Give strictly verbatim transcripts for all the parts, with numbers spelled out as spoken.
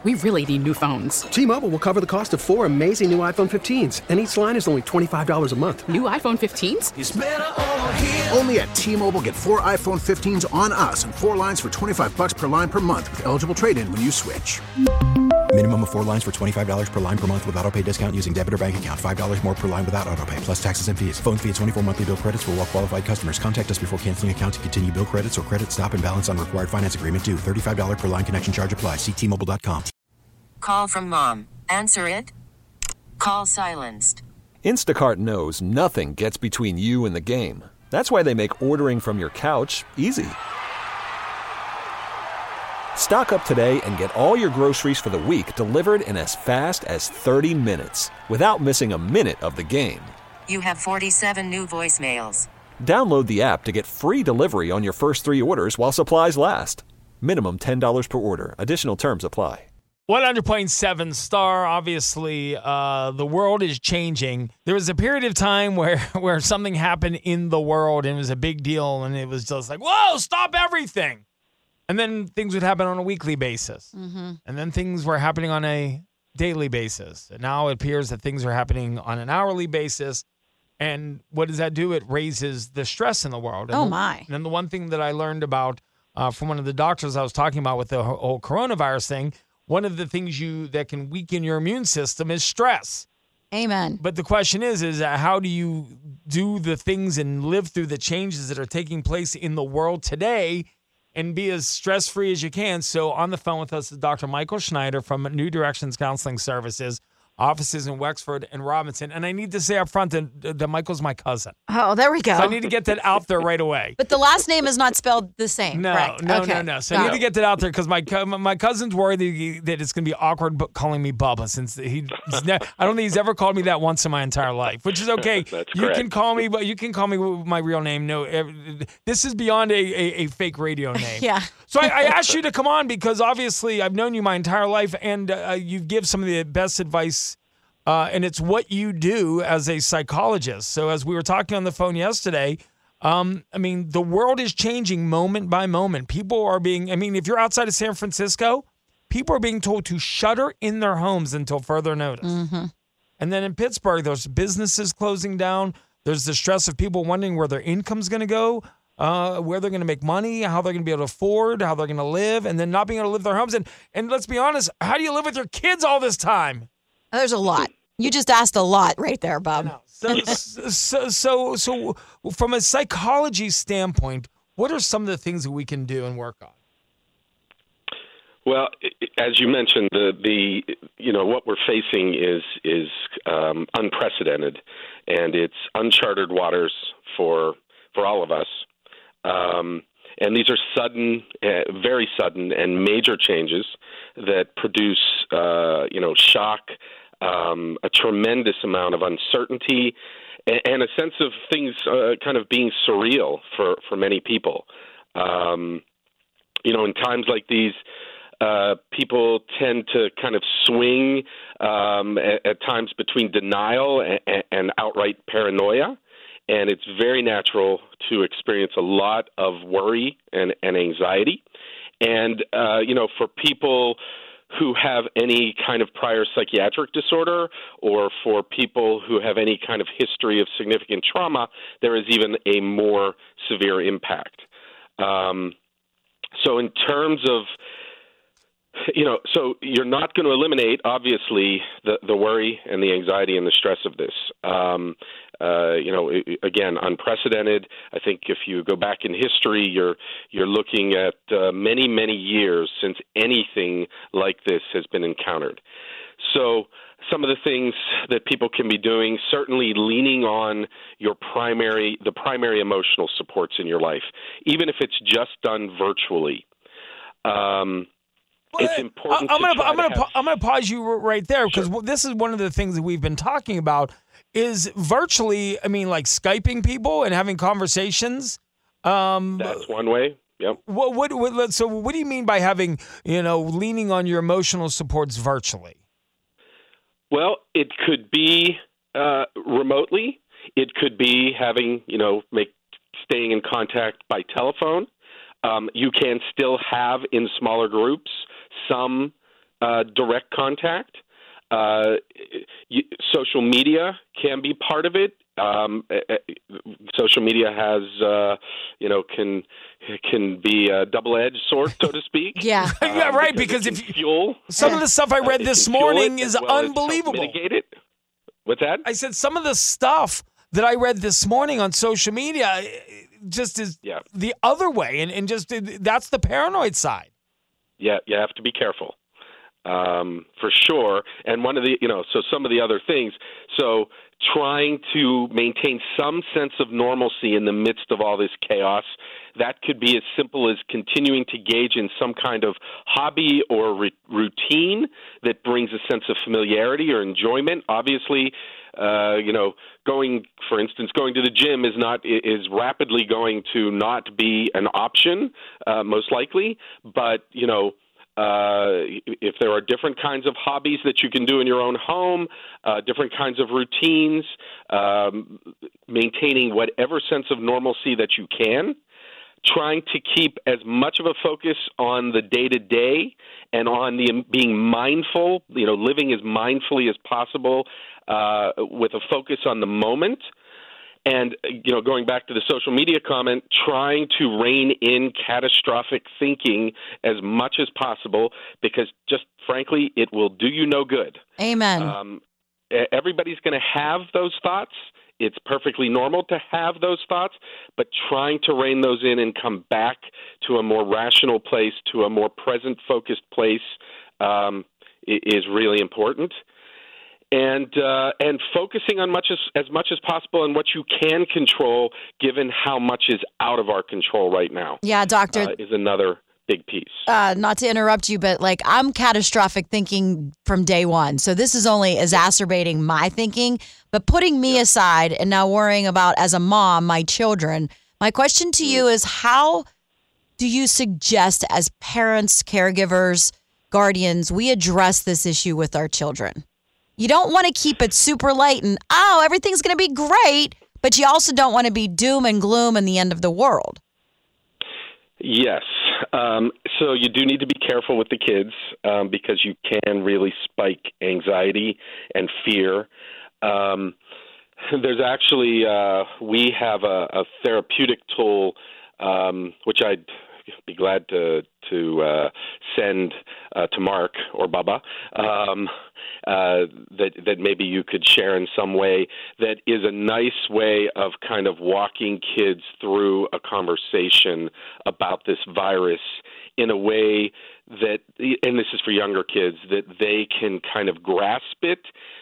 We really need new phones. T-Mobile will cover the cost of four amazing new iPhone fifteens, and each line is only twenty-five dollars a month. New iPhone fifteens? It's better over here. Only at T-Mobile, get four iPhone fifteens on us and four lines for twenty-five dollars per line per month with eligible trade-in when you switch. Minimum of four lines for twenty-five dollars per line per month with autopay discount using debit or bank account. five dollars more per line without autopay, plus taxes and fees. Phone fee at twenty-four monthly bill credits for well-qualified customers. Contact us before canceling account to continue bill credits or credit stop and balance on required finance agreement due. thirty-five dollars per line connection charge applies. See T Mobile dot com. Call from mom. Answer it. Call silenced. Instacart knows nothing gets between you and the game. That's why they make ordering from your couch easy. Stock up today and get all your groceries for the week delivered in as fast as thirty minutes without missing a minute of the game. You have forty-seven new voicemails. Download the app to get free delivery on your first three orders while supplies last. Minimum ten dollars per order. Additional terms apply. one hundred point seven Star, obviously, uh, the world is changing. There was a period of time where, where something happened in the world and it was a big deal and it was just like, whoa, stop everything. And then things would happen on a weekly basis. Mm-hmm. And then things were happening on a daily basis. And now it appears that things are happening on an hourly basis. And what does that do? It raises the stress in the world. And Oh, the, my. And then the one thing that I learned about uh, from one of the doctors I was talking about with the whole coronavirus thing, one of the things you that can weaken your immune system is stress. Amen. But the question is, is uh, how do you do the things and live through the changes that are taking place in the world today and be as stress-free as you can? So on the phone with us is Doctor Michael Schneider from New Directions Counseling Services, offices in Wexford and Robinson. And I need to say up front that, that Michael's my cousin. Oh, there we go. So I need to get that out there right away. But the last name is not spelled the same. No, correct? no, okay. no, no. So Got I need it. to get that out there because my co- my cousin's worried that, he, that it's going to be awkward but calling me Bubba since he. He's ne- I don't think he's ever called me that once in my entire life, which is okay. That's you correct. can call me, but you can call me with my real name. No, ev- this is beyond a, a, a fake radio name. Yeah. So I, I asked you to come on because obviously I've known you my entire life, and uh, you give some of the best advice. Uh, and it's what you do as a psychologist. So as we were talking on the phone yesterday, um, I mean, the world is changing moment by moment. People are being, I mean, if you're outside of San Francisco, people are being told to shutter in their homes until further notice. Mm-hmm. And then in Pittsburgh, there's businesses closing down. There's the stress of people wondering where their income's going to go, uh, where they're going to make money, how they're going to be able to afford, how they're going to live, and then not being able to live their homes. And, and let's be honest, how do you live with your kids all this time? There's a lot. You just asked a lot right there, Bob. So, so, so, so, from a psychology standpoint, what are some of the things that we can do and work on? Well, as you mentioned, the the you know what we're facing is is um, unprecedented, and it's uncharted waters for for all of us. Um, and these are sudden, uh, very sudden, and major changes that produce uh, you know shock. Um, a tremendous amount of uncertainty and, and a sense of things uh, kind of being surreal for, for many people. Um, you know, in times like these, uh, people tend to kind of swing um, at, at times between denial and, and outright paranoia. And it's very natural to experience a lot of worry and, and anxiety. And, uh, you know, for people who have any kind of prior psychiatric disorder or for people who have any kind of history of significant trauma, there is even a more severe impact. Um, so in terms of, you know, so you're not going to eliminate, obviously, the, the worry and the anxiety and the stress of this. Um, uh, you know, again, unprecedented. I think if you go back in history, you're you're looking at uh, many, many years since anything like this has been encountered. So some of the things that people can be doing, certainly leaning on your primary, the primary emotional supports in your life, even if it's just done virtually. Um, It's important. I'm going to I'm to going to I'm going to pause you right there because sure. This is one of the things that we've been talking about is virtually. I mean, like Skyping people and having conversations. Um, That's one way. Yep. What, what what so what do you mean by having you know leaning on your emotional supports virtually? Well, it could be uh, remotely. It could be having you know make staying in contact by telephone. Um, you can still have in smaller groups some uh, direct contact. Uh, you, social media can be part of it. Um, social media has, uh, you know, can can be a double-edged sword, so to speak. Yeah, um, yeah, right. Because, because if you, fuel some uh, of the stuff I read uh, this morning is well unbelievable. Mitigate it. What's that? I said some of the stuff that I read this morning on social media just is yeah. the other way, and and just that's the paranoid side. Yeah, you have to be careful. Um, for sure. And one of the, you know, so some of the other things, so trying to maintain some sense of normalcy in the midst of all this chaos, that could be as simple as continuing to engage in some kind of hobby or re- routine that brings a sense of familiarity or enjoyment. Obviously, uh, you know, going, for instance, going to the gym is not is rapidly going to not be an option, uh, most likely, but, you know, Uh, if there are different kinds of hobbies that you can do in your own home, uh, different kinds of routines, um, maintaining whatever sense of normalcy that you can, trying to keep as much of a focus on the day-to-day and on the being mindful, you know, living as mindfully as possible uh, with a focus on the moment. And, you know, going back to the social media comment, trying to rein in catastrophic thinking as much as possible, because just frankly, it will do you no good. Amen. Um, everybody's going to have those thoughts. It's perfectly normal to have those thoughts, but trying to rein those in and come back to a more rational place, to a more present-focused place um, is really important. And uh, and focusing on much as, as much as possible on what you can control, given how much is out of our control right now. Yeah, doctor. Uh, is another big piece. Uh, not to interrupt you, but like I'm catastrophic thinking from day one. So this is only exacerbating my thinking, but putting me aside and now worrying about, as a mom, my children. My question to you is, how do you suggest, as parents, caregivers, guardians, we address this issue with our children? You don't want to keep it super light and, oh, everything's going to be great, but you also don't want to be doom and gloom and the end of the world. Yes. Um, so you do need to be careful with the kids um, because you can really spike anxiety and fear. Um, there's actually, uh, we have a, a therapeutic tool, um, which I'd be glad to to uh, send uh, to Mark or Bubba, um, uh, that that maybe you could share in some way, that is a nice way of kind of walking kids through a conversation about this virus in a way that, and this is for younger kids, that they can kind of grasp it.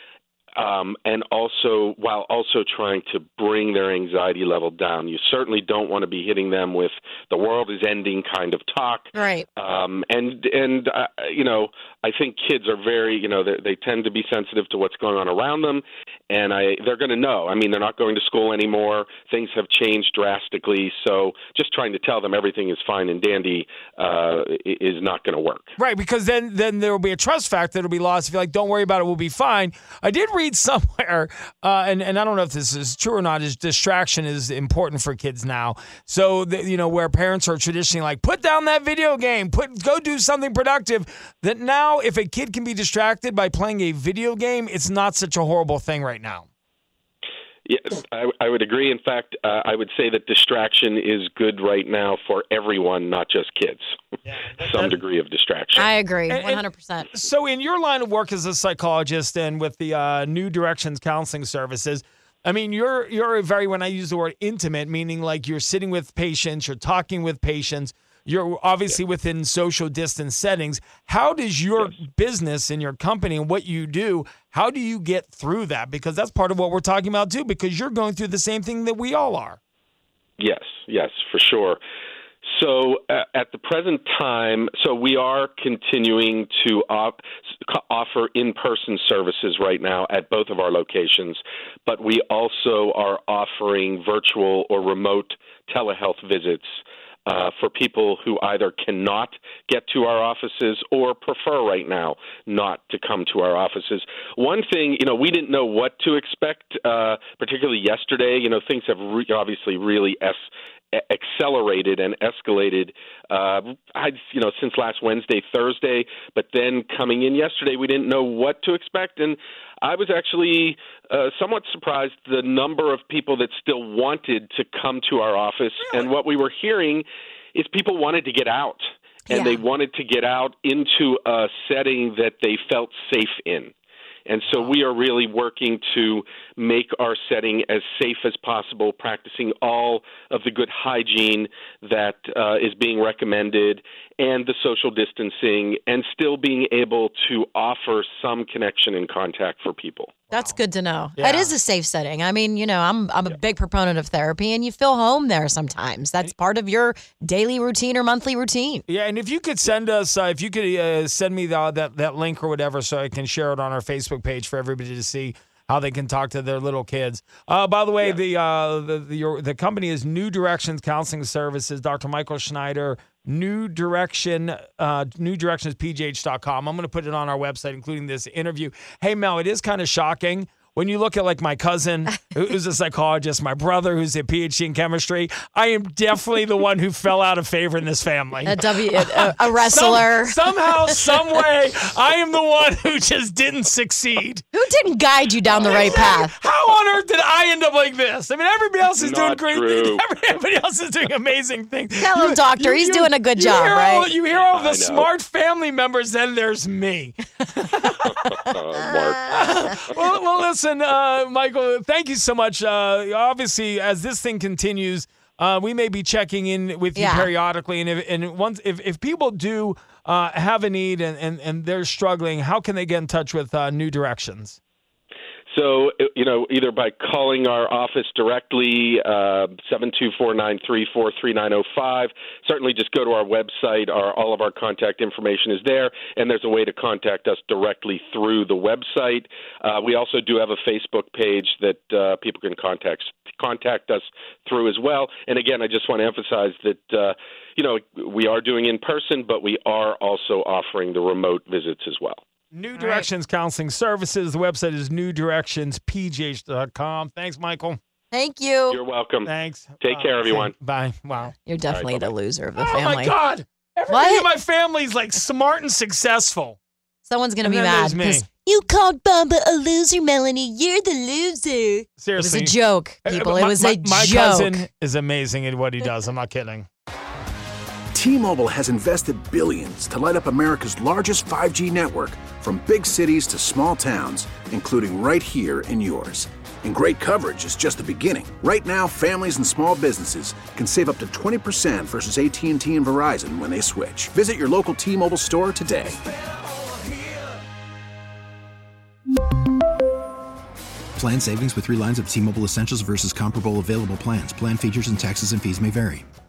Um, and also, while also trying to bring their anxiety level down. You certainly don't want to be hitting them with the world is ending kind of talk. Right. Um, and, and uh, you know, I think kids are very, you know, they tend to be sensitive to what's going on around them. And I, they're going to know. I mean, they're not going to school anymore. Things have changed drastically. So just trying to tell them everything is fine and dandy uh, is not going to work. Right, because then then there will be a trust factor that will be lost if you're like, don't worry about it, we'll be fine. I did read somewhere, uh, and, and I don't know if this is true or not, is distraction is important for kids now. So, the, you know, where parents are traditionally like, put down that video game, put go do something productive, that now if a kid can be distracted by playing a video game, it's not such a horrible thing right now. Yes, I, I would agree. In fact, uh, I would say that distraction is good right now for everyone, not just kids. Yeah, Some degree of distraction. I agree, And- one hundred percent. and so in your line of work as a psychologist and with the uh, New Directions Counseling Services, I mean, you're you're a very, when I use the word intimate, meaning like you're sitting with patients, you're talking with patients, you're obviously within social distance settings. How does your Yes. business and your company and what you do, how do you get through that? Because that's part of what we're talking about too, because you're going through the same thing that we all are. Yes, yes, for sure. So uh, at the present time, so we are continuing to op- offer in-person services right now at both of our locations, but we also are offering virtual or remote telehealth visits Uh, for people who either cannot get to our offices or prefer right now not to come to our offices. One thing, you know, we didn't know what to expect, uh, particularly yesterday. You know, things have re- obviously really es- accelerated and escalated, uh, I, you know, since last Wednesday, Thursday, but then coming in yesterday, we didn't know what to expect. And I was actually uh, somewhat surprised the number of people that still wanted to come to our office. And what we were hearing is people wanted to get out, and Yeah. they wanted to get out into a setting that they felt safe in. And so we are really working to make our setting as safe as possible, practicing all of the good hygiene that uh, is being recommended and the social distancing, and still being able to offer some connection and contact for people. That's good to know. Yeah. It is a safe setting. I mean, you know, I'm I'm a big proponent of therapy, and you feel home there sometimes. That's part of your daily routine or monthly routine. Yeah, and if you could send us, uh, if you could uh, send me the, that that link or whatever, so I can share it on our Facebook page for everybody to see how they can talk to their little kids. Uh, by the way, Yeah. the uh, the the, your, the company is New Directions Counseling Services. Doctor Michael Schneider, New Direction, uh, new directions p g h dot com. I'm going to put it on our website, including this interview. Hey, Mel, it is kind of shocking. When you look at like my cousin, who's a psychologist, my brother, who's a P H D in chemistry, I am definitely the one who fell out of favor in this family. A W, a, a wrestler. Some, somehow, some way, I am the one who just didn't succeed. Who didn't guide you down the right path? How on earth did I end up like this? I mean, everybody else is doing Not great. true. Everybody else is doing amazing things. Tell him, doctor, he's doing a good you job, hear right? All, you hear all the I know. smart family members, then there's me. Uh, Mark. well, well, listen, uh, Michael, thank you so much. Uh, obviously, as this thing continues, uh, we may be checking in with you Yeah. periodically. And if and once if, if people do uh, have a need and, and, and they're struggling, how can they get in touch with uh, New Directions? So, you know, either by calling our office directly, uh, seven two four, nine three four, three nine zero five. Certainly just go to our website. Our, all of our contact information is there, and there's a way to contact us directly through the website. Uh, we also do have a Facebook page that uh, people can contact contact us through as well. And again, I just want to emphasize that, uh, you know, we are doing in person, but we are also offering the remote visits as well. New Directions Counseling Services. The website is new directions p g h dot com. Thanks, Michael. Thank you. You're welcome. Thanks. Take care, everyone. Bye. Wow. You're definitely All right, the loser of the Oh, family. my God. Everybody What? in my family is like smart and successful. Someone's going to And be then mad there's me. because you called Bubba a loser, Melanie. You're the loser. Seriously. It was a joke, people. Uh, It my- was my, a my joke. cousin is amazing at what he does. I'm not kidding. T-Mobile has invested billions to light up America's largest five G network, from big cities to small towns, including right here in yours. And great coverage is just the beginning. Right now, families and small businesses can save up to twenty percent versus A T and T and Verizon when they switch. Visit your local T-Mobile store today. Plan savings with three lines of T-Mobile Essentials versus comparable available plans. Plan features and taxes and fees may vary.